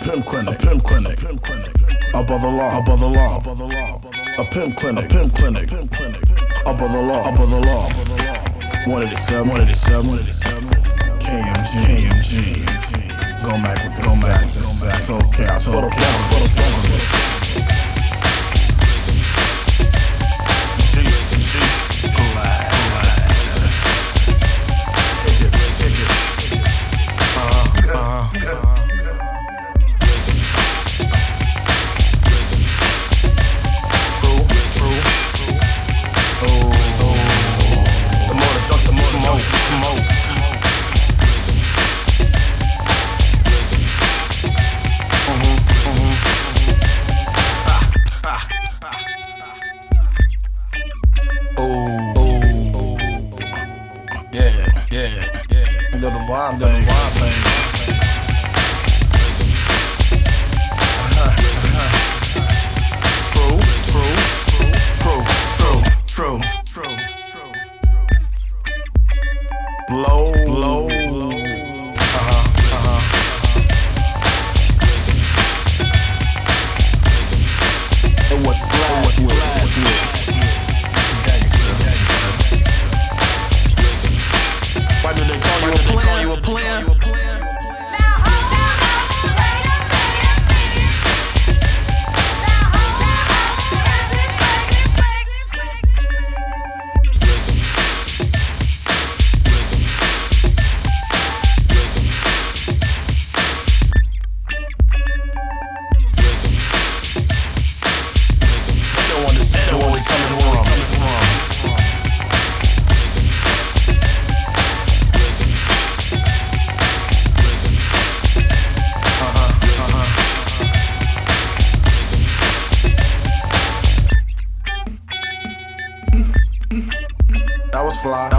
pimp clinic, a pimp clinic, above the law, above the law, a pimp clinic, above the law, above the law. 187, 187, KMG, go back with the sack, so chaos, for the funk. Do the wild thing. True. Blow. It was flash. Why do they call you a player? They don't understand where we coming from. That was fly.